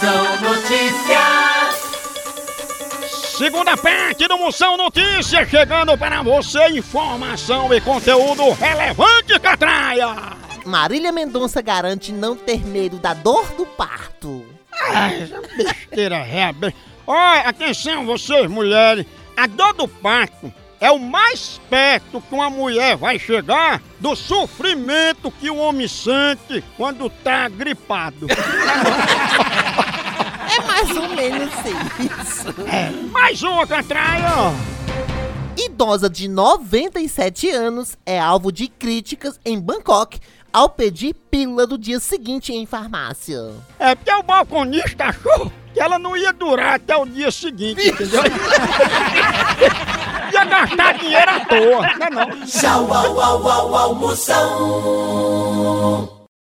Moção Notícias. Segunda parte do Moção Notícias, chegando para você informação e conteúdo relevante, Catraia. Marília Mendonça garante não ter medo da dor do parto. Essa besteira Olha, atenção vocês mulheres, a dor do parto é o mais perto que uma mulher vai chegar do sofrimento que o homem sente quando tá gripado. É mais ou menos isso. Mais uma, Catraia. Idosa de 97 anos é alvo de críticas em Bangkok ao pedir pílula do dia seguinte em farmácia. É porque o balconista achou que ela não ia durar até o dia seguinte, entendeu? Ia gastar dinheiro à toa, não é não? Tchau, au, au, au, au, Moção.